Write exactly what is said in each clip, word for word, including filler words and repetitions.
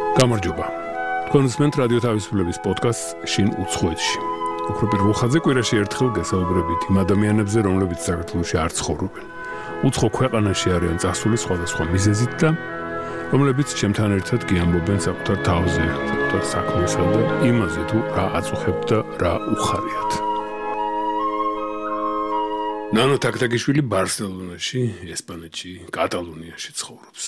გამარჯობა. თქვენ უსმენთ რადიო თავისუფლების პოდკასტს შინ უცხოეთში. უფრო პირველ ხაზზე კვირაში ერთხელ გასაუბრებით იმ ადამიანებზე, რომლებიც საქართველოში არ ცხოვრობენ. უცხო ქვეყანაში არიან წასული სხვადასხვა მიზეზით და რომლებიც ჩემთან ერთად გიამბობენ საკუთარ თავზე, საკუთარ საქმესა და იმაზე თუ რა აწუხებთ და რა უხარიათ. ნანო თაქთაგიშვილი ბარსელონაში, ესპანეთში, კატალონიაში ცხოვრობს.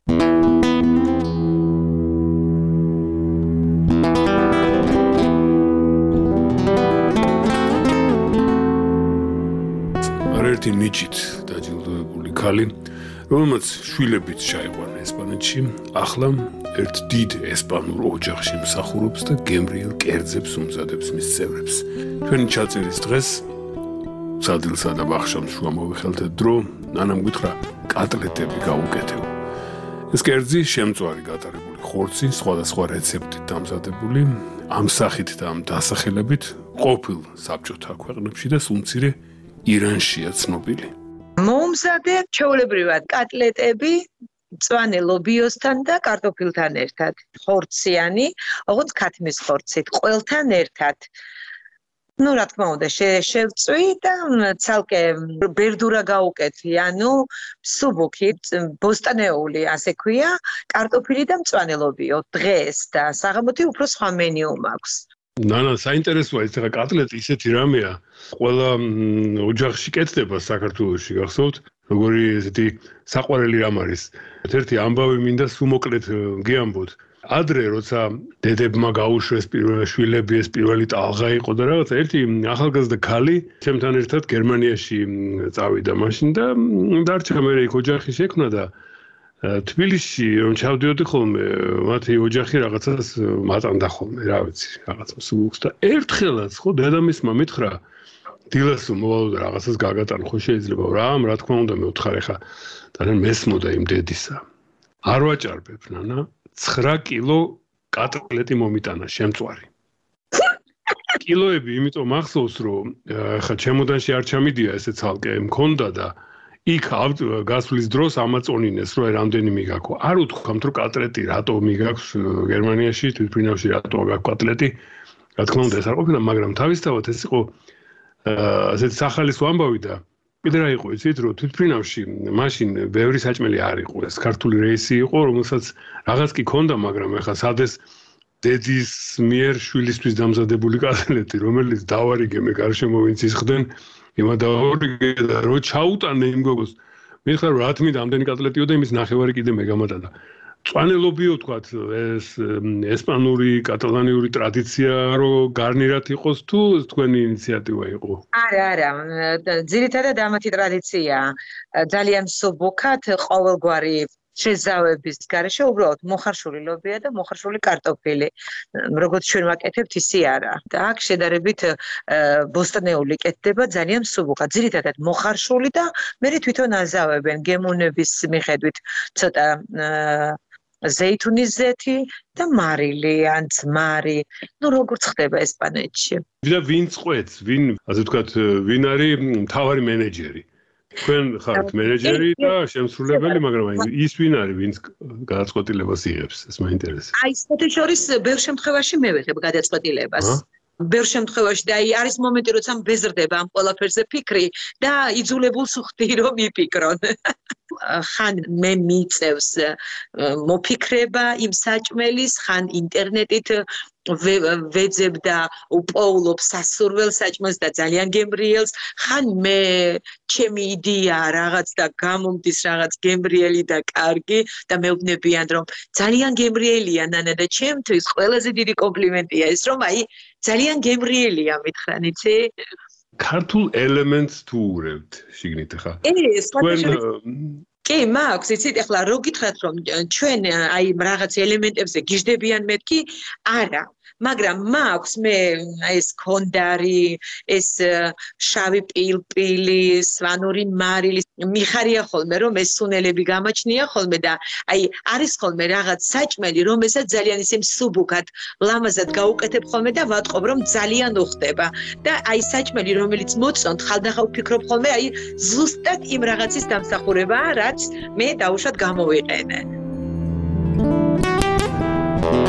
ერთი ნიჭით დაჯილდოებული ქალი, რომელმაც შვილებიც ჩაიყვანა ესპანეთში, ახლა ერთ დიდ ესპანურ ოჯახში მსახურობს და გემრიელ კერძებს უმზადებს მის წევრებს. ჩვენი ჩაწერის დღეს სადილსა და ბახშამ შუა მოვიხელთე დრო, ნანამ გითხრა კატლეტები გავუკეთეო. ეს კერძი შემწვარი გატარებული ხორცი, სხვადასხვა რეცეპტით დამზადებული, ამ სახით და ამ დასახელებით ყოფილ საბჭოთა ქვეყნებში და სულ მცირე ირანშია ცნობილი. მომზადებ ჩვეულებრივად კატლეტები მწვანე ლობიოსთან და კარტოფილთან ერთად. ხორციანი, ოღონდ ქათმის ხორცით, ყველთან ერთად. Ну, რა თქმა უნდა, შევწვი და ცალკე ბერდურა გავუკეთი, ანუ სუბუქი, ბოსტანეული, ასე ქვია, კარტოფილი და მწვანე ლობიო. დღეს და საღამოთი უფრო სხვა მენიუ მაქვს. ნანა, საინტერესოა ეს ხა კატლეტი ისეთი რამეა, ყველა ოჯახში კეთდება საქართველოში, გახსოვთ? როგორი ესეთი საყვარელი რამ არის. ერთ-ერთი ამბავი მინდა სუმოკლეთ გიამბოთ. ადრე როცა დედებმა გაუშვეს პირველი შვილები, ეს პირველი ტალღა იყო და რაღაცა ერთი ახალგაზრდა ქალი ჩემთან ერთად გერმანიაში წავიდა მაშინ და დარჩა მე იქ ოჯახი შექმნა და თბილისში რომ ჩავდიოდი ხოლმე, მათი ოჯახი რაღაცას მატანდა ხოლმე, რა ვიცი, რაღაცა სულს და ერთხელაც ხო დედამისმა მითხრა დილასო მოვალო და რაღაცას გაგატანო, ხო შეიძლება რა, რა თქმა უნდა მე ვთხარ ხა და მესმოდა იმ დედისა. არ ვაჭარბებ, ნანა, ცხრა კილო კატლეტი მომიტანა შემწვარი. კილოები იმიტომ მახსოვს, რომ ხა ჩემოდანში არ ჩამიდია ესე ცალკე მქონდა და იქ გასვლის დროს ამაწონინეს, რომ აი რამდენი მიგაქო. არ უთქვამთ, რომ კატლეტი რატო მიგაქვს გერმანიაში, თვითმფრინავში რატო გაქვს კატლეტი. რა თქმა უნდა, ეს არ ყოფილა, მაგრამ თავისთავად ეს იყო ასეთი სახალისო ამბავი და კიდე რა იყო, იცით, რომ თვითმფრინავში მაშინ ბევრი საჭმელი არ იყო. ეს ქართული რეისი იყო, რომელსაც რაღაც კი ქონდა, მაგრამ ეხლა სადეს დედის მიერ შვილისთვის დამზადებული კატლეტი, რომელიც დავარიგე მე გარშემო ვინც ისხდნენ იმა დაორიგე და რო ჩაუტანე იმ გოგოს მიხარ რა თმით ამდენი კატლეტიო და იმის ნახევარი კიდე მე გამატანა. მწვანე ლობიო თქვათ ეს ესპანური კატალანიური ტრადიცია რო გარნირად იყოს თუ თქვენი ინიციატივა იყო? არა, არა, ძირითადად ამათი ტრადიციაა. ძალიან სუბუქად ყოველგვარი შეზავების გარეშე უბრალოდ მოხარშული ლობია და მოხარშული კარტოფილი. როგორც ჩვენ ვაკეთებთ, ისი არა. და აქ შედარებით ბოსტანეული კეთდება ძალიან სუბუქად. ძირითადად მოხარშული და მერე თვითონ აზავებენ გემოვნების მიხედვით ცოტა ზეითუნის ზეთი და მარილი ან ძმარი. ნუ როგორც ხდება ესპანეთში. და ვინ წყვეტს, ვინ, ასე ვთქვათ, ვინ არის მთავარი მენეჯერი? თქვენ ხართ მენეჯერი და შემსრულებელი, მაგრამ აი ის ვინ არის, ვინც გადაწყვეტილებას იღებს, ეს მაინტერესებს. აი, სათაშორის ბევრ შემთხვევაში მე ვიღებ გადაწყვეტილებას. ბევრ შემთხვევაში და აი არის მომენტი, როცა მბეზრდება ამ ყველაფერზე ფიქრი და იძულებულს ვხდი რომ იფიქრონ. ხან მე მიწევს მოფიქრება იმ საჭმელის, ხან ინტერნეტით ვეძებ და უპოულობ სასურველ საჭმელს და ძალიან გემრიელს, ხან მე ჩემი იდეა რაღაც და გამომდის რაღაც გემრიელი და კარგი და მეუბნებიან რომ ძალიან გემრიელია ნანა და ჩემთვის ყველაზე დიდი კომპლიმენტია ეს რომ აი ძალიან გემრიელია მითხრან იცი? ქართულ ელემენტს თუ ურევთ შიგნით ხა? ეს კი, მაქვს, იცით, ახლა რო გითხრათ რომ ჩვენ აი რაღაც ელემენტებზე გიждდებიან მეთქი? არა. მაგრამ მაქვს მე ეს კონდარი, ეს შავი პილპილი, სვანური მარილი, მიხარია ხოლმე რომ ეს სუნელები გამაჩნია ხოლმე და აი არის ხოლმე რაღაც საჭმელი, რომელსაც ძალიან ისე მსუბუქად, ლამაზად გაუკეთებ ხოლმე და ვატყობ რომ ძალიან უხდება და აი საჭმელი რომელიც მოწონთ, ხალდახალ ვფიქრობ ხოლმე აი ზუსტად იმ რაღაცის დამსახურებაა, რაც მე დაუშვათ გამოვიყენე.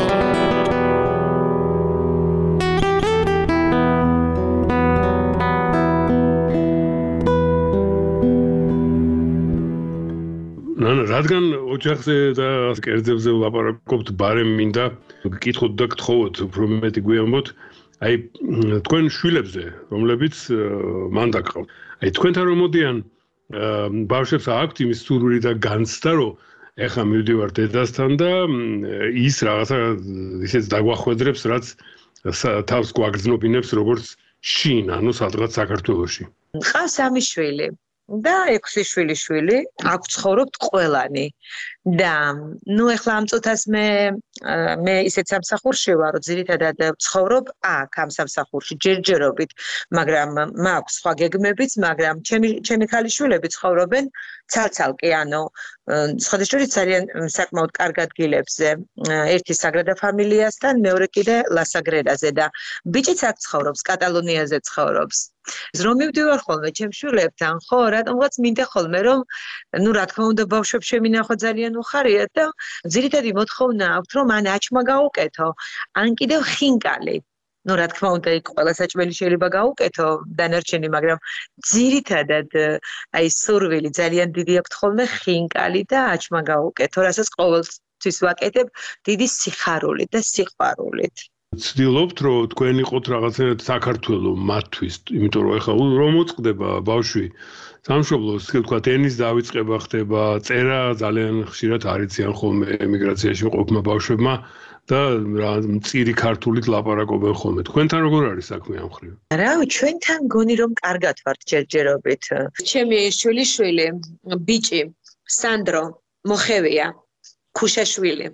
ნანა, რადგან ოჯახზე და კერძებზე ვლაპარაკობთ, ბარემ მინდა გკითხოთ და გთხოვოთ, უფრო მეტი გვიამბოთ, აი თქვენ შვილებზე, რომლებიც მან დაკავთ. აი თქვენთან რომ მოდიან ბავშვებს აქვთ იმის სურვილი და განცდა, რომ ეხლა მივდივარ დედასთან და ის რაღაცა ისეც დაგვახვედრებს, რაც თავს გვაგრძნობინებს როგორც შინ, ანუ სადღაც საქართველოში. ყავს სამი შვილი და ექვსი შვილი შვილი, აქ ცხოვრობთ ყველანი. და ნუ ეხლა ამ წუთას მე მე ისეთ სამსახურში ვარ, რომ ძირითადად ცხოვრობ აქ ამ სამსახურში ჯერჯერობით, მაგრამ მაქვს სხვა გეგმებიც, მაგრამ ჩემი ჩემი ქალიშვილები ცხოვრობენ ცალ-ცალკე, ანუ სხვადასხვა ძალიან საკმაოდ კარგ ადგილებზე. ერთი საგრადა ფამილიასთან, მეორე კიდე ლასაგრედაზე და ბიჭიც აქ ცხოვრობს, კატალონიაზე ცხოვრობს. რომ მივდივარ ხოლმე ჩემ შვილებთან, ხო, რატომღაც მინდა ხოლმე, რომ ნუ რა თქმა უნდა ბავშვებს შემინახო ძალიან უხარია და ძირითადი მოთხოვნა აქვს, რომ ან აჩმა გაუკეთო, ან კიდევ ხინკალი. ნუ რა თქმა უნდა, იქ ყველა საჭმელი შეიძლება გაუკეთო დანარჩენი, მაგრამ ძირითადად აი სურვილი ძალიან დიდი აქვს ხოლმე ხინკალი და აჩმა გაუკეთო, რასაც ყოველთვის ვაკეთებ დიდი სიხარულით და სიყვარულით. ვცდილობთ, რომ თქვენ იყოთ რაღაცნაირად საქართველო მათთვის, იმიტომ რომ ეხლა რომ მოწყდება ბავშვი სამშობლოს, ისე თქვა ტენის დავიწყება ხდება, წერა ძალიან ხშირად არიციან ხოლმე ემიგრაციაში მყოფმა ბავშვებმა და მწირი ქართულით ლაპარაკობენ ხოლმე. თქვენთან როგორ არის საქმე ამ ხრივ? რავი, ჩვენთან გონი რომ კარგად ვართ ჯერჯერობით. ჩემი შვილიშვილი, ბიჭი, სანდრო, მოხევია, ქუშაშვილი.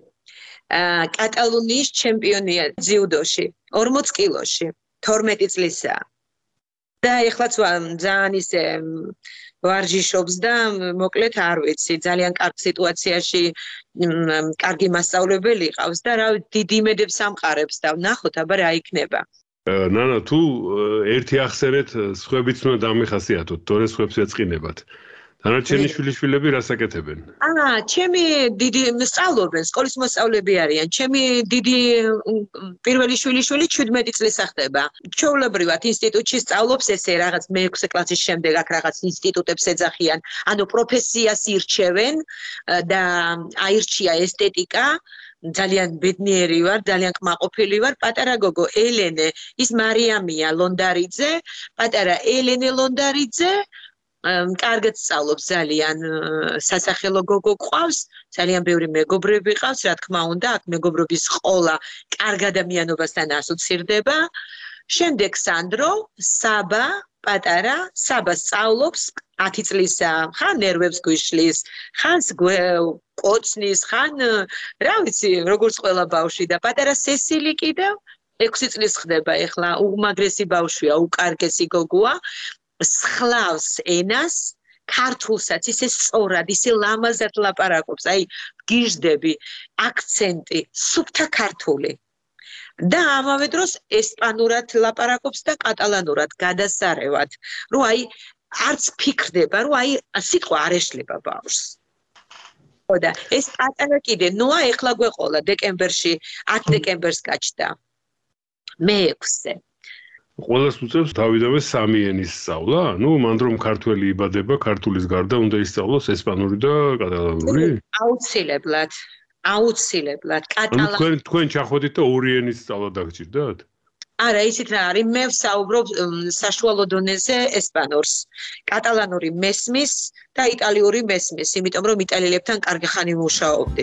კატალონიის ჩემპიონია ძიუდოში, ორმოც კილოში, თორმეტი წლისაა. და ეხლაც ძალიან ისე ვარჯიშობს და მოკლედ არ ვიცი, ძალიან კარგ სიტუაციაში კარგი მასწავლებელი ყავს და რა დიდი იმედებს ამყარებს და ვნახოთ აბა რა იქნება. ნანა, თუ ერთი ახსენეთ, სხვებიც უნდა დამიხასიათოთ, თორე სხვებს ეწყინებათ. დანარჩენი შვილიშვილები რას აკეთებენ? აა, ჩემი დიდი სწავლობენ, სკოლის მოსწავლეები არიან. ჩემი დიდი პირველი შვილიშვილი შვიდმეტი წლისა ხდება. ჩვეულებრივად ინსტიტუტში სწავლობს ესე რაღაც მეექვსე კლასის შემდეგ აქ რაღაც ინსტიტუტებს ეძახიან. ანუ პროფესიას ირჩევენ და აირჩია ესთეტიკა. ძალიან ბედნიერი ვარ, ძალიან კმაყოფილი ვარ. პატარა გოგო ელენე, ის მარიამია ლონდარიძე, პატარა ელენე ლონდარიძე კარგად სწავლობს ძალიან სასახელო გოგო ყავს, ძალიან ბევრი მეგობრები ყავს, რა თქმა უნდა, აქ მეგობრობის ყოლა კარგ ადამიანობასთან ასოცირდება. შემდეგ სანდრო, საბა, პატარა, საბა სწავლობს ათი წლისა, ხან ნერვებს გვიშლის, ხანს ყოცნის, ხან რა ვიცი, როგორც ყველა ბავშვი და პატარა სესილი კიდევ ექვსი წლის ხდება ეხლა, უმაგრესი ბავშვია, უკარგესი გოგოა. სხლავს ენას, ქართულსაც ისე სწორად, ისე ლამაზად ლაპარაკობს, აი გიჟდები, აქცენტი, სუფთა ქართული. და ამავე დროს ესპანურად ლაპარაკობს და კატალანურად გადასარევად, რომ აი არც ფიქრდება, რომ აი სიტყვა არ ეშლება ბავშვს. ხო და ეს პატარა კიდე, ნოა ეხლა გვეყოლა დეკემბერში, ათი დეკემბერს გაჩნდა. მეექვსე. ყველას უწევს თავიდანვე სამი ენის სწავლა? ნუ მანდ რომ ქართველი იბადება, ქართულის გარდა უნდა ისწავლოს ესპანური და კატალანური? აუცილებლად, აუცილებლად. კატალანური. თქვენ თქვენ ჩახვედით და ორი ენის სწავლა დაგჭირდათ? არა, ისიც რა არის, მე ვსაუბრობ საშუალო დონეზე ესპანურს. კატალანური მესმის და იტალიური მესმის, იმიტომ რომ იტალიელებთან კარგი ხანი ვმუშაობდი.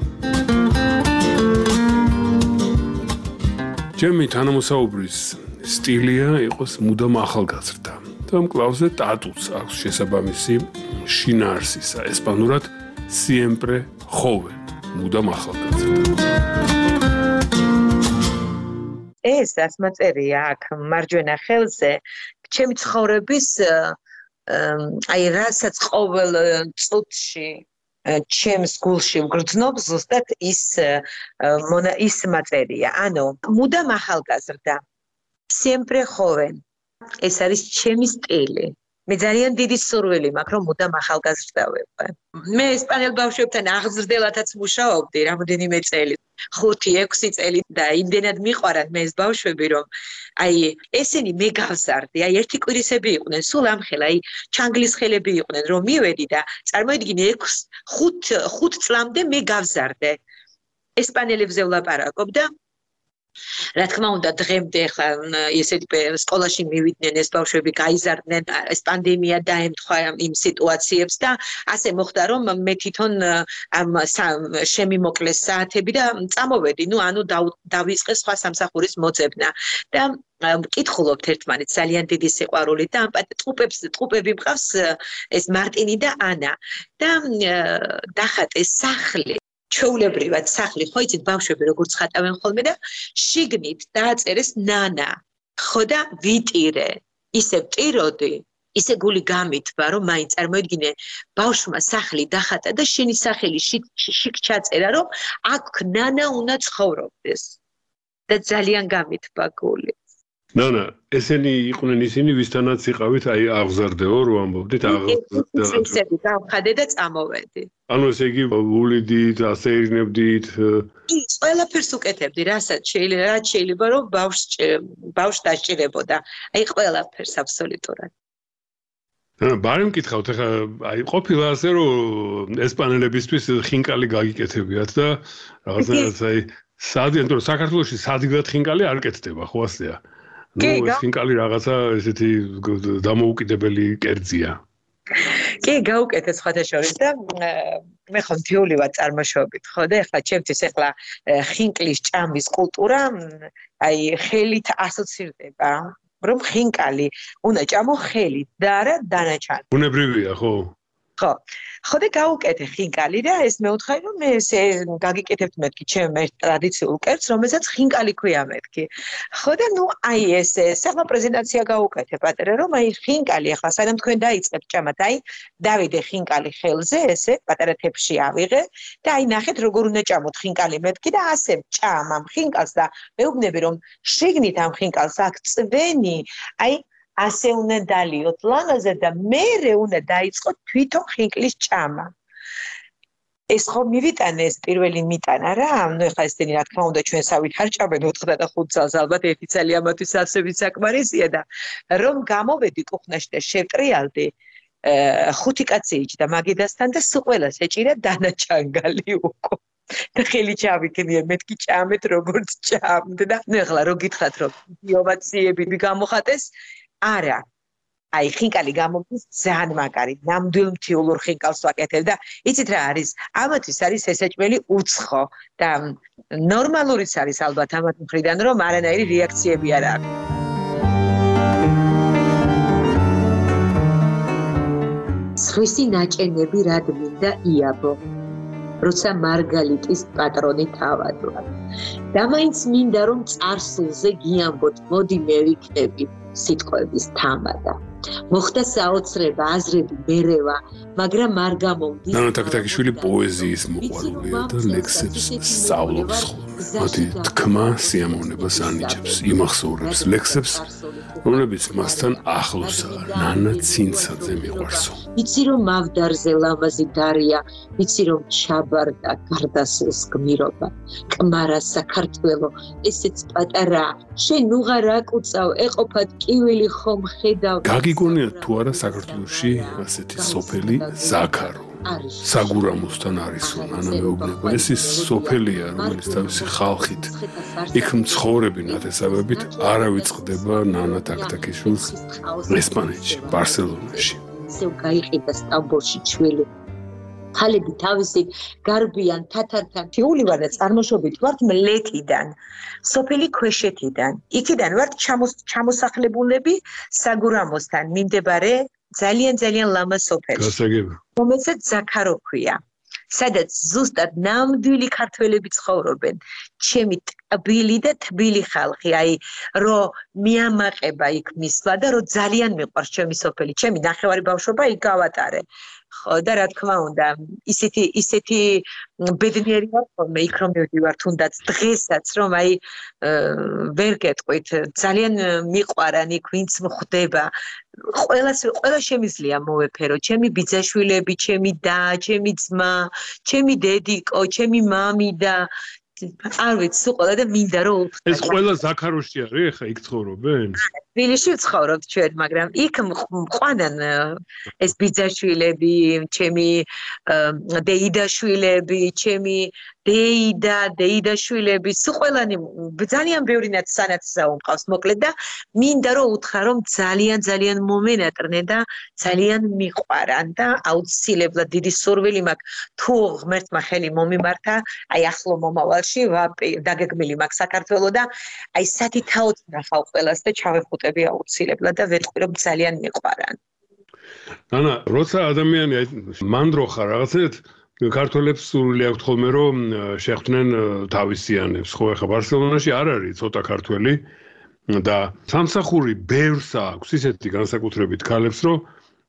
ჩემი თანამოსაუბრის სტილია იყოს მუდამ ახალგაზრდა. და მკლავზე ტატუც აქვს შესაბამისი შინაარსისა, ესპანურად siempre joven, მუდამ ახალგაზრდა. ეს დასმაწერია აქ მარჯვენა ხელზე, ჩემი ცხოვრების აი რასაც ყოველ წუთში ჩემს გულში ვგრძნობს ზუსტად ის ის მაწერია. ანუ მუდამ ახალგაზრდა. Siempre joven. ეს არის ჩემი სტილი. მე ძალიან დიდი სურვილი მაქვს რომ მუდამ ახალგაზრდა ვიყო. მე ესპანელ ბავშვებთან აღზრდელათაც მუშაობდი რამოდენიმე წელი. ხუთი ექვსი წელი და იმდენად მიყვარან მე ეს ბავშვები რომ აი ესენი მე გავზარდი, აი ერთი კვირისები იყვნენ, სულ ამხელა, აი ჩანგლის ხელები იყვნენ რომ მივედი და წარმოიდგინე ექვსი ხუთ წლამდე მე გავზარდე. ესპანელებზე ვლაპარაკობ და რა თქმა უნდა დღემდე ხა ესეთი სკოლაში მივიდნენ ეს ბავშვები გაიზარდნენ ეს პანდემია დაემთხვა იმ სიტუაციებს და ასე მოხდა რომ მე თვითონ ამ შემიმოკლეს საათები და წამოვედი ნუ ანუ დავიწყე სხვა სამსახურის მოძებნა და მკითხულობთ ერთმანეთს ძალიან დიდი სიყვარულით და ამ ტყუპებს ტყუპები მყავს ეს მარტინი და ანა და დახატეს სახლი ჩვეულებრივად სახლი ხო იცით ბავშვები როგორც ხატავენ ხოლმე და შიგნით დააწერეს ნანა ხო და ვიტირე ისე ვტიროდი ისე გული გამითბა რომ მაინც წარმოიდგინე ბავშვმა სახლი დახატა და შენი სახელი შიგ ჩაწერა რომ აქ ნანა უნდა ცხოვრობდეს და ძალიან გამითბა გული ნანა ესენი იყვნენ ისინი ვისთანაც იყავით აი აღზარდეო რო ამბობდით აღზარდე გავხადე და წამოვედი ანუ ესე იგი ულიდით ასეირნებდით ის ყველაფერს უკეთებდი რასაც შეიძლება რაც შეიძლება რომ ბავშვს ბავშვს დაჭირებოდა აი ყველაფერს აბსოლუტურად ნანა ბარი მკითხავთ ახლა აი ყოფილა ასე რომ ესპანელებისთვის ხინკალი გაგიკეთებიათ და რაღაცნაირად აი სადიან რომ საქართველოში სადღაც ხინკალი არ კეთდება ხო ასეა ნუ ეს ხინკალი რაღაცა ესეთი დამოუკიდებელი კერძია კი გაუკეთე სხვათა შორის და მე ხომ თიული ვარ წარმოშობით ხო და ეხლა ჩემთვის ეხლა ხინკლის ჭამის კულტურა აი ხელით ასოცირდება რომ ხინკალი უნდა ჭამო ხელით და არა დანაჩანი ბუნებრივია ხო ხო ხო და გაუკეთე ხინკალი და ეს მეუთხარი რომ მე ესე გაგიკეთებთ მეთქი ჩემ ერთ ტრადიციულ კერძს რომელსაც ხინკალი ქვია მეთქი ხო და ნუ აი ეს ახლა პრეზენტაცია გაუკეთე პატერა რომ აი ხინკალი ახლა სანამ თქვენ დაიწყებთ ჭამად აი დავიდე ხინკალი ხელზე ესე პატარა თეფში ავიღე და აი ნახეთ როგორ უნდა ჭამოთ ხინკალი მეთქი და ასე ჭამ ამ ხინკალს და მეუბნები რომ შიგნით ამ ხინკალს აქ წვენი აი ასე უნდა დალიოთ ლანაზე და მერე უნდა დაიწყოთ თვითონ ხინკლის ჭამა. ეს ხო მივიტანე ეს პირველი მიტანა რა, ანუ ეხლა ესენი რა თქმა უნდა ჩვენსავით არ ჭამენ ოთხ და ხუთ წელს ალბათ ერთი წელი ამათვის ასევით საკმარისია და რომ გამოვედი კუხნაში და შევტრიალდი ხუთი კაცი იჯდა მაგიდასთან და სულ ყველას ეჭირა დანაჩანგალი უკო. და ხელი ჩავიქნიე მეთქი ჭამეთ როგორც ჭამთ და ნუ ეხლა რო გითხრათ რომ ინოვაციები გამოხატეს არა აი ხინკალი გამომდის ძალიან მაგარი ნამდვილ მთიულურ ხინკალს ვაკეთებ და იცით რა არის ამათვის არის ესეჭმელი უცხო და ნორმალურიც არის ალბათ ამათ მხრიდან რომ არანაირი რეაქციები არ აქვს სხვისი ნაჭენები რად მინდა იაბო როცა მარგალიტის პატრონი თავადლა და მაინც მინდა რომ წარსულზე გიამბოთ მოდი მე ვიქნები სიტყვების თამადა მოხდა საოცრება აზრები მერევა მაგრამ არ გამომდის ნანა ტაკტაკიშვილი პოეზიის მოყვარულია და ლექსებს სწავლობს მათი თქმა სიამოვნებას ანიჭებს იმახსოვრებს ლექსებს რომლებიც მასთან ახლოსაა ნანა ცინცაძე მიყვარსო იცი რომ მავდარზე ლამაზი დარია იცი რომ ჩაბარდა გარდასულს გმირობა კმარა საქართველო ესეც პატარა შენ უღარ აკუწავ ეყოფად კივილი ხომ ხედავ გაგიგონიათ თუ არა საქართველოში ასეთი სოფელი ზაქარო საგურამოსთან არისო ნანა მეუბნება ეს ის სოფელია რომელიც თავისი ხალხით იქ მცხოვრები ნათესავებით არა ვიწყდება ნანა ტაკტაკიშვილს ესპანეთში ბარსელონაში ისევ გაიყიდა სტამბოლში ჩვილი ხალები თავისი გარბიან თათართან თიული ვარ და წარმოშობით ვართ მლეთიდან სოფელი ქვეშეთიდან იქიდან ვართ ჩამოსახლებულები საგურამოსთან მიმდებარე ძალიან ძალიან ლამაზ სოფელში გასაგები რომელსაც ზაქარო ქვია სადაც ზუსტად ნამდვილი ქართველები ცხოვრობენ ჩემი ტბილი და თბილი ხალხი, აი რომ მიამაყება იქ მისვლა და რომ ძალიან მიყვარს ჩემი სოფელი, ჩემი ნახევარი ბავშვობა იქ გავატარე. ხო და რა თქმა უნდა, ისეთი ისეთი ბედნიერი ვარ ხოლმე იქ რომ მივდივარ თუნდაც დღესაც რომ აი ვერ გეტყვით, ძალიან მიყვარან იქ ვინც მხვდება. ყველას ყველა შემიძლია მოვეფერო, ჩემი ბიძაშვილები, ჩემი და, ჩემი ძმა, ჩემი დედიკო, ჩემი მამი და არ ვიცი, სულ ყველა და მინდა რომ უთხრა. ეს ყველა ზაქაროში არის, ახლა იქ ცხოვრობენ? თბილისში ვცხოვრობთ ჩვენ, მაგრამ იქ მყვანან ეს ბიძაშვილები, ჩემი დეიდაშვილები, ჩემი დეიდა, დეიდაშვილები, სულ ყველანი ძალიან ბევრი ნაცსანაცსაო მყავს, მოკლედ და მინდა რომ უთხრა, რომ ძალიან ძალიან მომენატრნენ და ძალიან მიყვარან და აუცილებლად დიდი სურვილი მაქვს, თუ ღმერთმა ხელი მომიმართა, აი ახლო მომავალში დაგეგმილი მაქვს საქართველო და აი სათითაოდ ნახავ ყველას და ჩავეხუტები აუცილებლად და ვეტყვი რომ ძალიან მიყვარან. ანა, როცა ადამიანი აი მანდრო ხარ რაღაცეთ ქართველებს სურვილი აქვთ ხოლმე რომ შეხვდნენ თავისიანებს, ხო ახლა ბარსელონაში არ არის ცოტა ქართველი და სამსახური ბევრს აქვს ისეთი განსაკუთრებით ქალებს რომ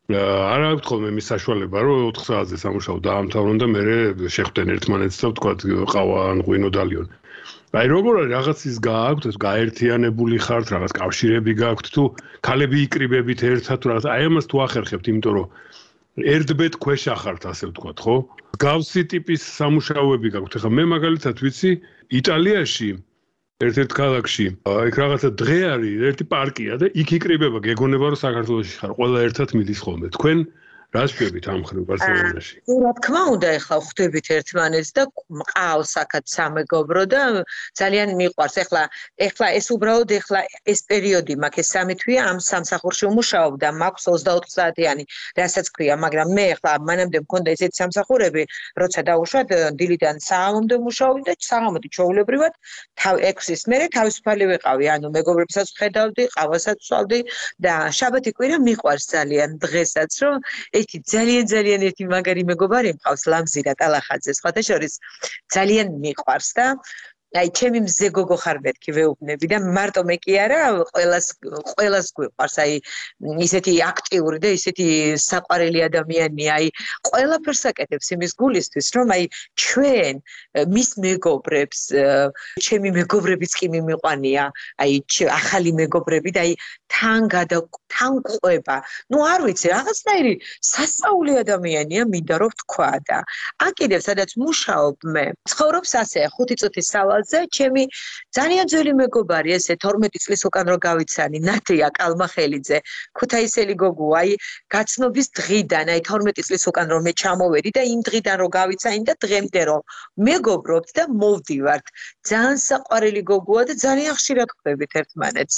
არ აქვს ხოლმე მის საშუალება რომ ოთხ საათზე სამუშაო დაამთავრონ და მერე შეხვდნენ ერთმანეთს და თქვა ყავა ან ღვინო დალიონ. აი როგორ არის რაღაცის გააქვთ, გაერთიანებული ხართ, რაღაც კავშირები გააქვთ თუ ქალები იკრიბებით ერთად თუ რაღაც აი ამას თუ ახერხებთ, იმიტომ რომ ერთბედ ქვეშ ახართ ასე ვთქვათ, ხო? გავსი ტიპის სამუშაოები გაქვთ. ახლა მე მაგალითად ვიცი იტალიაში ერთ-ერთ ქალაქში იქ რაღაცა დღე არის, ერთი პარკია და იქ იკრიბება, გეგონება რომ საქართველოში ხარ, ყველა ერთად მიდის ხოლმე. თქვენ რას შვებით ამ ხრივ ბარსელონაში? რა თქმა უნდა, ეხლა ხვდებით ერთმანეთს და მყავს აქაც სამეგობრო და ძალიან მიყვარს. ეხლა ეხლა ეს უბრალოდ ეხლა ეს პერიოდი მაქვს, ეს სამი თვეა ამ სამსახურში ვმუშაობ და მაქვს ოცდაოთხ საათიანი, რასაც ქვია, მაგრამ მე ეხლა მანამდე მქონდა ესეთი სამსახურები, როცა დავუშვათ დილიდან საღამომდე ვმუშაობდი და საღამოდი ჩვეულებრივად ექვსის მერე თავისუფალი ვიყავი, ანუ მეგობრებსაც ვხედავდი, ყავასაც ვსვავდი და შაბათი კვირა მიყვარს ძალიან დღესაც, რომ ერთი ძალიან ძალიან ერთი მაგარი მეგობარი მყავს ლამზირა ტალახაძე, სხვათა შორის ძალიან მიყვარს და აი ჩემი მზე გოგო ხარ მეთქი ვეუბნები და მარტო მე კი არა, ყველას ყველას გვიყვარს აი ისეთი აქტიური და ისეთი საყვარელი ადამიანია, აი ყველაფერს აკეთებს იმის გულისთვის, რომ აი ჩვენ მის მეგობრებს, ჩემი მეგობრებიც კი მიმიყვანია, აი ახალი მეგობრები და აი თან გადა თან ყვება. ნუ არ ვიცი, რაღაცნაირი სასწაული ადამიანია, მინდა რომ ვთქვა და აქ კიდევ სადაც მუშაობ მე, ცხოვრობს ასე ხუთი წუთის სავალზე, ჩემი ძალიან ძველი მეგობარი, ესე თორმეტი წლის უკან რო გავიცანი, ნადია კალმახელიძე, ქუთაისელი გოგო, აი გაცნობის დღიდან, აი თორმეტი წლის უკან რომ მე ჩამოვედი და იმ დღიდან რო გავიცანი და დღემდე რომ მეგობრობთ და მოვდივართ. ძალიან საყვარელი გოგოა და ძალიან ხშირად ხვდებით ერთმანეთს.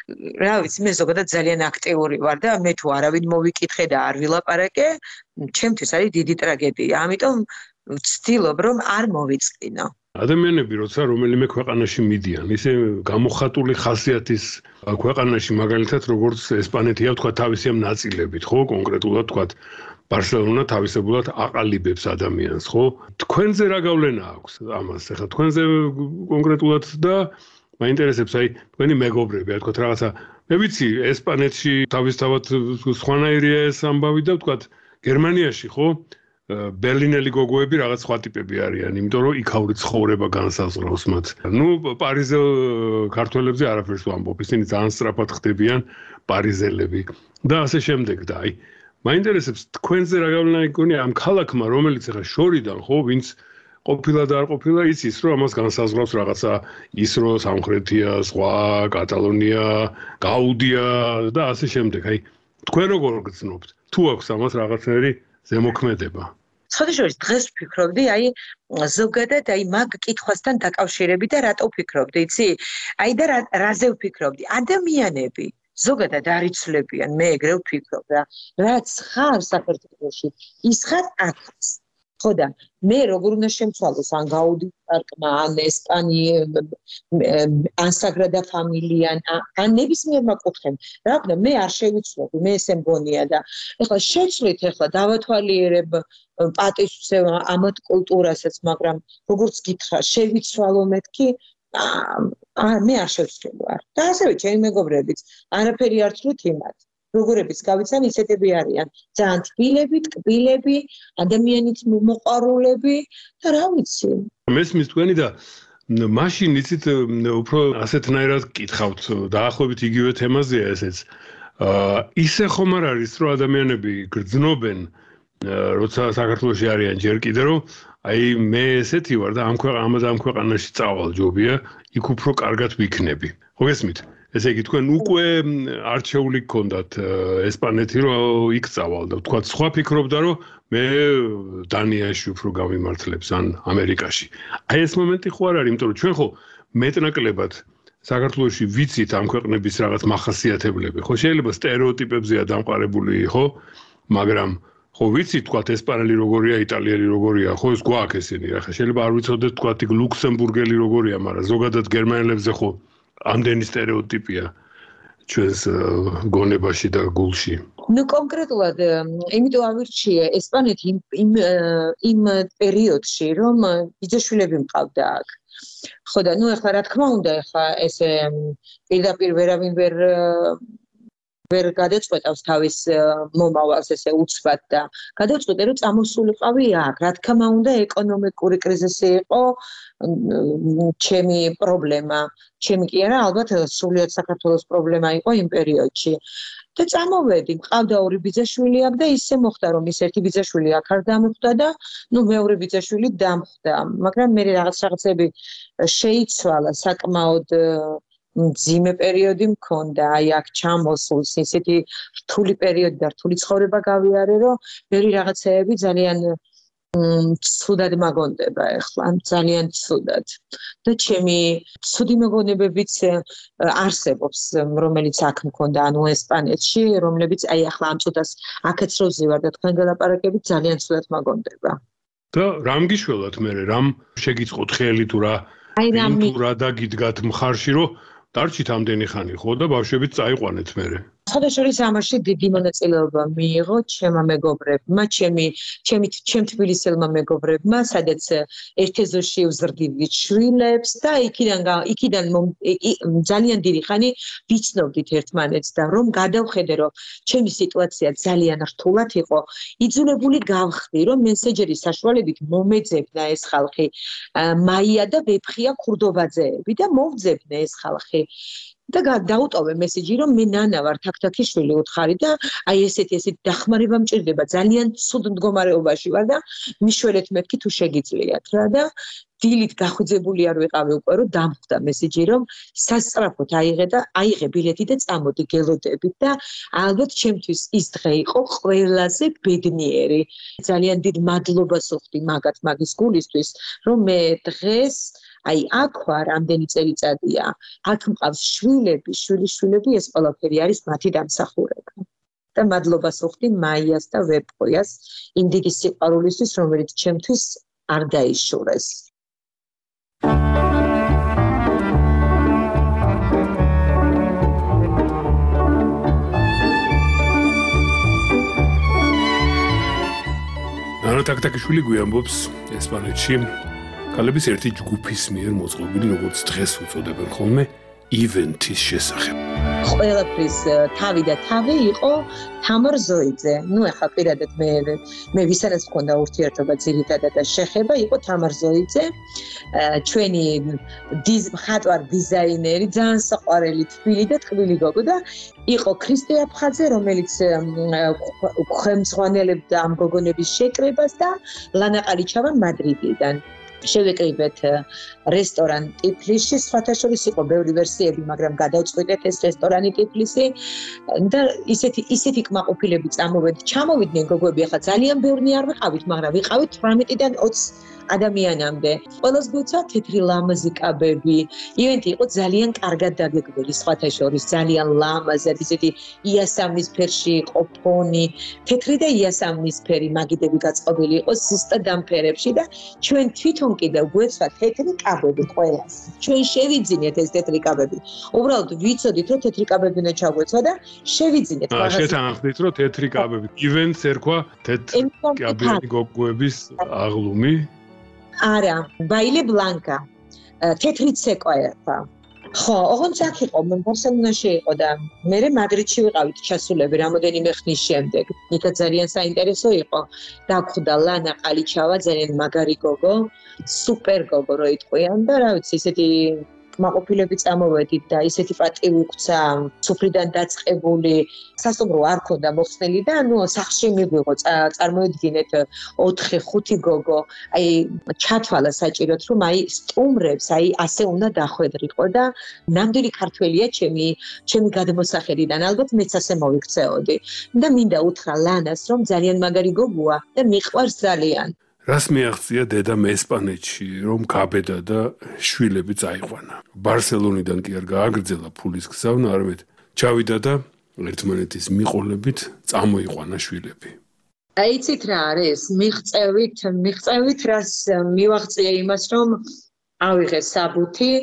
რა ვიცი, მე ზოგადად ძალიან აქტიური ვარ და მე თუ არავინ მოვიკითხე და არ ვილაპარაკე, ჩემთვის არის დიდი ტრაგედია. ამიტომ ვცდილობ რომ არ მოვიწყინო. ადამიანები როცა რომელიმე ქვეყანაში მიდიან, ისე გამოხატული ხასიათის ქვეყანაში, მაგალითად როგორც ესპანეთია, თქვა თავისი ამ ნაწილებით, ხო, კონკრეტულად თქვა ბარსელონა თავისებურად აყალიბებს ადამიანს, ხო? თქვენზე რა გავლენა აქვს ამას? ახლა თქვენზე კონკრეტულად და მაინტერესებს აი თქვენი მეგობრები, აი თქვა რაღაცა, მე ვიცი, ესპანეთში თავისთავად სხვანაირია ეს ამბავი და თქვა გერმანიაში, ხო? ბერლინელი გოგოები რაღაც სხვა ტიპები არიან, იმიტომ რომ იქაური ცხოვრება განსაზღვრავს მათ. ნუ პარიზელ ქართველებზე არაფერს ვამბობ, ისინი ძალიან სწრაფად ხდებიან პარიზელები და ასე შემდეგ და აი მაინტერესებს თქვენზე რა გავლენა იქონია ამ ქალაქმა, რომელიც ახლა შორიდან ხო, ვინც ყოფილა და არ ყოფილა, იცის რომ ამას განსაზღვრავს რაღაცა ის რომ სამხრეთია, სხვა კატალონია, გაუდია და ასე შემდეგ. აი თქვენ როგორ გრძნობთ? თუ აქვს ამას რაღაცნაირი ზემოქმედება? სხვათა შორის დღეს ვფიქრობდი, აი ზოგადად აი მაგ კითხვასთან დაკავშირებით და რატო ვფიქრობდი, იცი? აი და რაზე ვფიქრობდი? ადამიანები ზოგადად არ იცვლებიან, მე ეგრე ვფიქრობ რა. რაც ხარ საქართველოში, ის ხარ აქაც. ხო და მე როგორ უნდა შემცვალოს ან გაუდის პარკმა, ან ესპანი, ან საგრადა ფამილია, ან ნებისმიერმა კუთხემ. რა ვქნა, მე არ შევიცვლები, მე ესე მგონია და ეხლა შეცვლით, ეხლა დავათვალიერებ პატივცემა ამათ კულტურასაც, მაგრამ როგორც გითხრა, შევიცვალო მეთქი, აა მე არ შევსწრები ვარ. და ასევე ჩემი მეგობრებიც არაფერი არ თვლით იმათ. როგორებიც გავიცან, ისეთები არიან. ძალიან თბილები, ტკბილები, ადამიანით მოყვარულები და რა ვიცი. მესმის თქვენი და მაშინ იცით უფრო ასეთნაირად გკითხავთ, დაახლოებით იგივე თემაზეა ესეც. აა ისე ხომ არ არის, რომ ადამიანები გრძნობენ, როცა საქართველოში არიან ჯერ კიდე, რომ აი მე ესეთი ვარ და ამ ქვეყანამ და ამ ქვეყანაში წავალ ჯობია, იქ უფრო კარგად ვიქნები. ხო გესმით? ესე იგი თქვენ უკვე არჩეული გქონდათ ესპანეთი, რომ იქ წავალ და თქვა სხვა ფიქრობდა, რომ მე დანიაში უფრო გავიმართლებს ან ამერიკაში. აი ეს მომენტი ხო არ არის, იმიტომ რომ ჩვენ ხო მეტნაკლებად საქართველოში ვიცით ამ ქვეყნების რაღაც მახასიათებლები. ხო შეიძლება სტერეოტიპებზეა დამყარებული, ხო? მაგრამ ხო ვიცით თქვა ესპანელი როგორია, იტალიელი როგორია, ხო ეს გვაქვს ესენი. ახლა შეიძლება არ ვიცოდეთ თქვა იქ ლუქსემბურგელი როგორია, მაგრამ ზოგადად გერმანელებზე ხო ამდენი სტერეოტიპია ჩვენს გონებაში და გულში. ნუ კონკრეტულად იმიტომ ავირჩიე ესპანეთი იმ იმ იმ პერიოდში, რომ ბიძაშვილები მყავდა აქ. ხო და ნუ ახლა რა თქმა უნდა, ახლა ესე პირდაპირ ვერავინ ვერ ვერ გადაწყვეტავს თავის მომავალს ესე უცბად და გადაწყვეტე რომ წამოსულიყავი აქ. რა თქმა უნდა, ეკონომიკური კრიზისი იყო ჩემი პრობლემა. ჩემი კი არა, ალბათ სრულიად საქართველოს პრობლემა იყო იმ პერიოდში. და წამოვედი, მყავდა ორი ბიძაშვილი აქ და ისე მოხდა, რომ ის ერთი ბიძაშვილი აქ არ დამხვდა და ნუ მეორე ბიძაშვილი დამხვდა. მაგრამ მე რაღაც რაღაცები შეიცვალა საკმაოდ მძიმე პერიოდი მქონდა, აი აქ ჩამოსულს, ისეთი რთული პერიოდი და რთული ცხოვრება გავიარე, რომ ბევრი რაღაცეები ძალიან ცუდად მაგონდება ახლა, ძალიან ცუდად. და ჩემი ცუდი მოგონებებიც არსებობს, რომელიც აქ მქონდა, ანუ ესპანეთში, რომლებიც აი ახლა ამ წუთას აქაც რო ვზივარ და თქვენ გელაპარაკებით, ძალიან ცუდად მაგონდება. და რამ გიშველათ მე, რამ შეგიწყოთ ხელი თუ რა, თუ რა დაგიდგათ მხარში, რომ დარჩით ამდენი ხანი, ხო და ბავშვებიც წაიყვანეთ მე. სხვადასხვა ამაში დიდი მონაწილეობა მიიღო ჩემმა მეგობრებმა, ჩემი ჩემი ჩემ თბილისელმა მეგობრებმა, სადაც ერთ ეზოში ვზრდიდით შვილებს და იქიდან იქიდან ძალიან დიდი ხანი ვიცნობდით ერთმანეთს და რომ გადავხედე, რომ ჩემი სიტუაცია ძალიან რთულად იყო, იძულებული გავხდი, რომ მესენჯერის საშუალებით მომეძებნა ეს ხალხი მაია და ვეფხია ქურდობაძეები და მოვძებნა ეს ხალხი. და დაუტოვე მესეჯი, რომ მე ნანა ვარ თაქთაქიშვილი უთხარი და აი ესეთი ესეთი დახმარება მჭირდება, ძალიან ცუდ მდგომარეობაში ვარ და მიშველეთ მეთქი თუ შეგიძლიათ რა და დილით გახვიძებული არ ვიყავი უკვე, რომ დამხვდა მესეჯი, რომ სასწრაფოდ აიღე და აიღე ბილეთი და წამოდი გელოდებით და ალბათ ჩემთვის ის დღე იყო ყველაზე ბედნიერი. ძალიან დიდ მადლობას ვუხდი მაგათ მაგის გულისთვის, რომ მე დღეს აი აქ ვარ, ამდენი წელიწადია, აქ მყავს შვილები, შვილიშვილები, ეს ყველაფერი არის მათი დამსახურება. და მადლობას ვუხდი მაიას და ვეფხოიას იმ დიდი სიყვარულისთვის, რომელიც ჩემთვის არ დაიშურეს. ნანა თაქთაქიშვილი გვიამბობს ესპანეთში კალების ერთი ჯგუფის მიერ მოწყობილი, როგორც დღეს უწოდებენ ხოლმე, ივენთის შესახებ. ყველაფრის თავი და თავი იყო თამარ ზოიძე. ნუ ახლა პირადად მე მე ვისანაც მქონდა ურთიერთობა ძირითადად და შეხება იყო თამარ ზოიძე, ჩვენი მხატვარ დიზაინერი, ძალიან საყვარელი თბილი და ტკბილი გოგო და იყო ქრისტე აფხაძე, რომელიც ხელმძღვანელებდა ამ გოგონების შეკრებას და ლანა ყარიჩავა მადრიდიდან. შევეკრიბეთ რესტორან ტიფლისში, სხვათა შორის იყო ბევრი ვერსიები, მაგრამ გადავწყვიტეთ ეს რესტორანი ტიფლისი და ისეთი ისეთი კმაყოფილები წამოვედი. ჩამოვიდნენ გოგოები, ახლა ძალიან ბევრი არ ვიყავით, მაგრამ ვიყავით თვრამეტიდან ოცი ადამიანამდე. ყველას გვეცა თეთრი ლამაზი კაბები. ივენთი იყო ძალიან კარგად დაგეგმილი, სხვათა შორის ძალიან ლამაზად, ისეთი იასამნისფერში იყო ფონი, თეთრი და იასამნისფერი მაგიდები გაწყობილი იყო ზუსტად ამ ფერებში და ჩვენ თვითონ კიდევ გვეცვა თეთრი კაბები ყველას. ჩვენ შევიძინეთ ეს თეთრი კაბები. უბრალოდ ვიცოდით, რომ თეთრი კაბები უნდა ჩაგვეცვა და შევიძინეთ. შეთანხმდით, რომ თეთრი კაბები. ივენთს ერქვა თეთრი კაბები გოგოების აღლუმი. არა, ბაილე ბლანკა. თეთრი ცეკვა ერთა. ხო, ოღონდ აქ იყო, ბარსელონაში იყო და მე მადრიდში ვიყავით ჩასულები რამოდენიმე ხნის შემდეგ. იქაც ძალიან საინტერესო იყო. დაგხვდა ლანა ყალიჩავა, ძალიან მაგარი გოგო, სუპერ გოგო რო იტყვიან და რა ვიცი, ისეთი კმაყოფილები წამოვედით და ისეთი პატივი გვცა, სუფრიდან დაწყებული, სასტუმრო არ ქონდა მოხსნელი და ნუ სახლში მიგვიღო, წარმოედგინეთ ოთხი ხუთი გოგო, აი ჩათვალა საჭიროთ რომ აი სტუმრებს აი ასე უნდა დახვედრიყო და ნამდვილი ქართველია ჩემი ჩემი გადმოსახედიდან, ალბათ მეც ასე მოვიქცეოდი. და მინდა უთხრა ლანას რომ ძალიან მაგარი გოგოა და მიყვარს ძალიან. რას მიაღწია დედამ ესპანეთში, რომ გაბედა და შვილები წაიყვანა. ბარსელონიდან კი არ გააგრძელა ფულის გზავნა, არამედ ჩავიდა და ერთმანეთის მიყოლებით წამოიყვანა შვილები. აი იცით რა არის, მიღწევით, მიღწევით რას მივაღწია იმას, რომ ავიღე საბუთი,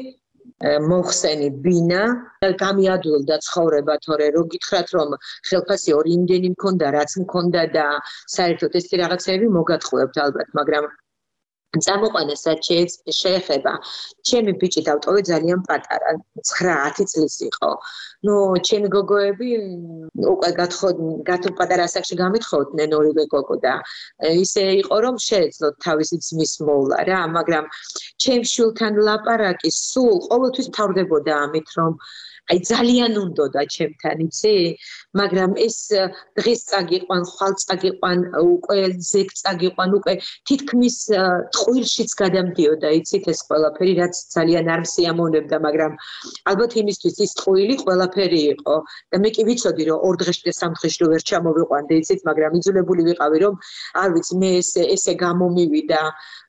მოხსენი ბინა და გამიადვილდა ცხოვრება, თორე რო გითხრათ რომ ხელფასი ორი იმდენი მქონდა, რაც მქონდა და საერთოდ ეს რაღაცები მოგატყუებთ ალბათ, მაგრამ წამოყვანა რაც შეეხება, ჩემი ბიჭი დავტოვე ძალიან პატარა, ცხრა ათი წლის იყო. ნუ ჩემი გოგოები უკვე გათხოვ პატარა ასაკში გამithხოვდნენ ორივე გოგო და ისე იყო რომ შეეძლოთ თავისი ძმის მოვლა რა, მაგრამ ჩემ შვილთან ლაპარაკი სულ ყოველთვის მთავრდებოდა ამით რომ აი ძალიან უნდოდა ჩემთან, იცი? მაგრამ ეს დღეს წაგიყვან, ხვალ წაგიყვან, უკვე ზეგ წაგიყვან, უკვე თითქმის ტყუილშიც გადამდიოდა, იცით ეს ყველაფერი, რაც ძალიან არ მსიამოვნებდა, მაგრამ ალბათ იმისთვის ის ტყუილი ყველაფერი იყო. და მე კი ვიცოდი, რომ ორ დღეში და სამ დღეში ვერ ჩამოვიყვანდი, იცით, მაგრამ იძულებული ვიყავი, რომ არ ვიცი, მე ესე ესე გამომივიდა,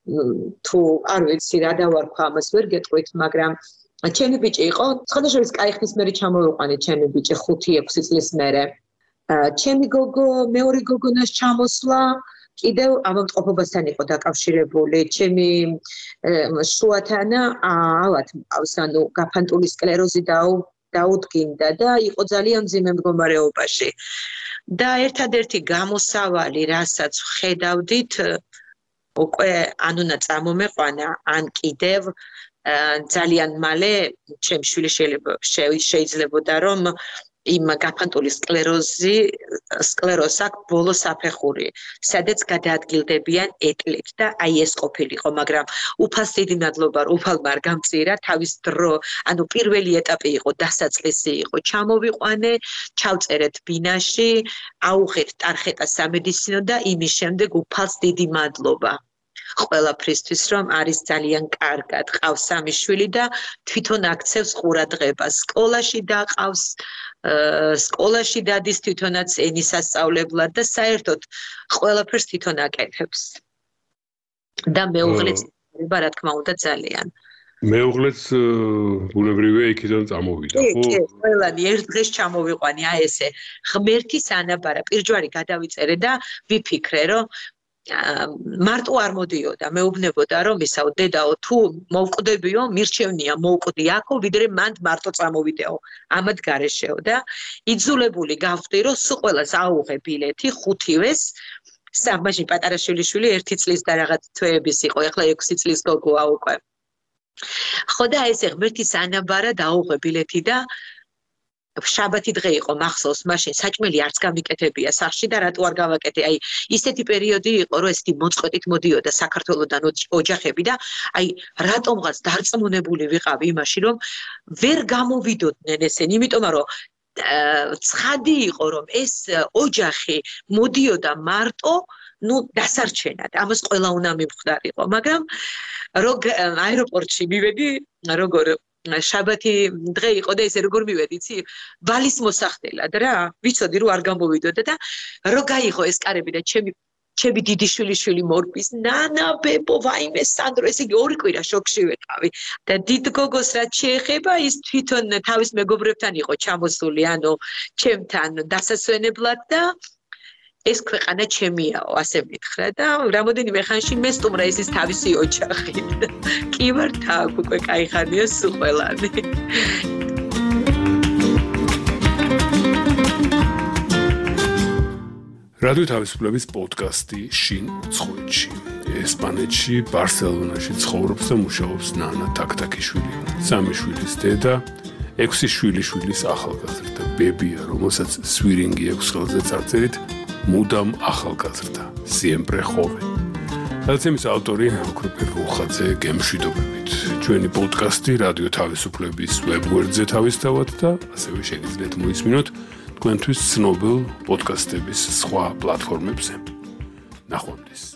თუ არ ვიცი რა დავარქვა, ამას ვერ გეტყვით, მაგრამ ჩემი ბიჭი იყო, სხვადასხვა კაი ხნის მერე ჩამოვიყვანე ჩემი ბიჭი ხუთი ექვსი წლის მერე. ჩემი გოგო, მეორე გოგონას ჩამოსვლა კიდევ ავადმყოფობასთან იყო დაკავშირებული. ჩემი შუათან ავად მყავს, ანუ გაფანტული სკლეროზი დაუდგინდა და იყო ძალიან მძიმე მდგომარეობაში. და ერთადერთი გამოსავალი, რასაც ხედავდით, უკვე ან უნდა წამომეყვანა, ან კიდევ ძალიან მალე ჩემი შვილი შეიძლებოდა რომ იმ გაფანტული სკლეროზი სკლეროზს აქვს ბოლო საფეხური, სადაც გადაადგილდებიან ეტლით და აი ეს ყოფილიყო, მაგრამ უფალს დიდი მადლობა რომ უფალმა არ გამწირა, თავის დრო, ანუ პირველი ეტაპი იყო, დასაწყისი იყო, ჩამოვიყვანე, ჩავწერეთ ბინაში, აუღეთ ტარხეტა სამედიცინო და იმის შემდეგ უფალს დიდი მადლობა. ყველაფრისთვის რომ არის ძალიან კარგად, ყავს სამი შვილი და თვითონ აქცევს ყურადღებას. სკოლაში დაყავს, სკოლაში დადის თვითონაც ენის ასწავლებლად და საერთოდ ყველაფერს თვითონ აკეთებს. და მეუღლეც რა თქმა უნდა ძალიან. მეუღლეც ბუნებრივია იქიდან წამოვიდა, ხო? კი, ყველანი ერთ დღეს ჩამოვიყვანი, აი ესე ღმერთის ანაბარა, პირჯვარი გადავიწერე და ვიფიქრე, რომ მარტო არ მოდიოდა, მეუბნებოდა რომ ისაო დედაო თუ მოვკვდებიო, მირჩევნია მოვკვდი აქო, ვიდრე მანდ მარტო წამოვიდეო, ამად გარეშეო და იძულებული გავხდი რომ სულ ყველას აუღე ბილეთი ხუთივეს, სამაში პატარა შვილიშვილი ერთი წლის და რაღაც თვეების იყო, ეხლა ექვსი წლის გოგოა უკვე. ხო და ესე ღმერთის ანაბარა დაუღე ბილეთი და შაბათი დღე იყო მახსოვს, მაშინ საჭმელი არც გამიკეთებია სახში და რატო არ გავაკეთე? აი ისეთი პერიოდი იყო, რომ ესეთი მოწყოტით მოდიოდა საქართველოსდან ოჯახები და აი რატომღაც დარწმუნებული ვიყავი იმაში, რომ ვერ გამოვიდოდნენ ესენი, იმიტომ რომ ცხადი იყო, რომ ეს ოჯახი მოდიოდა მარტო ნუ დასარჩენად, ამას ყველა უნდა მივხვდარიყო, მაგრამ რო აეროპორტში მივედი, როგორ შაბათი დღე იყო და ესე როგორ მივედი, იცი? ვალის მოსახდელად რა, ვიცოდი რომ არ გამოვიდოდა და რო გაიღო ეს კარები და ჩემი ჩემი დიდი შვილიშვილი მორბის, ნანა, ბებო, ვაიმე, სანდრო, ესე იგი ორი კვირა შოკში ვიყავი და დიდ გოგოს რაც შეეხება, ის თვითონ თავის მეგობრებთან იყო ჩამოსული, ანუ ჩემთან დასასვენებლად და ეს ქვეყანა ჩემიაო, ასე მითხრა და რამოდენიმე ხანში მე სტუმრა ის ის თავისი ოჯახი. კი ვარ თან უკვე კაი ხანია სულ ყველანი. რადიო თავისუფლების პოდკასტი შინ უცხოეთში. ეს ესპანეთში, ბარსელონაში ცხოვრობს და მუშაობს ნანა თაქთაქიშვილი. სამი შვილის დედა, ექვსი შვილიშვილის ახალგაზრდა ბებია, რომელსაც სვირინგი აქვს ხელზე წარწერით, მუდამ ახალგაზრდა, siempre joven. Დაცემის ავტორი ოქროპირ რუხაძე გემშვიდობებით. ჩვენი პოდკასტი რადიო თავისუფლების ვებგვერდზე თავისთავად და ასევე შეგიძლიათ მოისმინოთ თქვენთვის ცნობილ პოდკასტების სხვა პლატფორმებზე. ნახვამდის.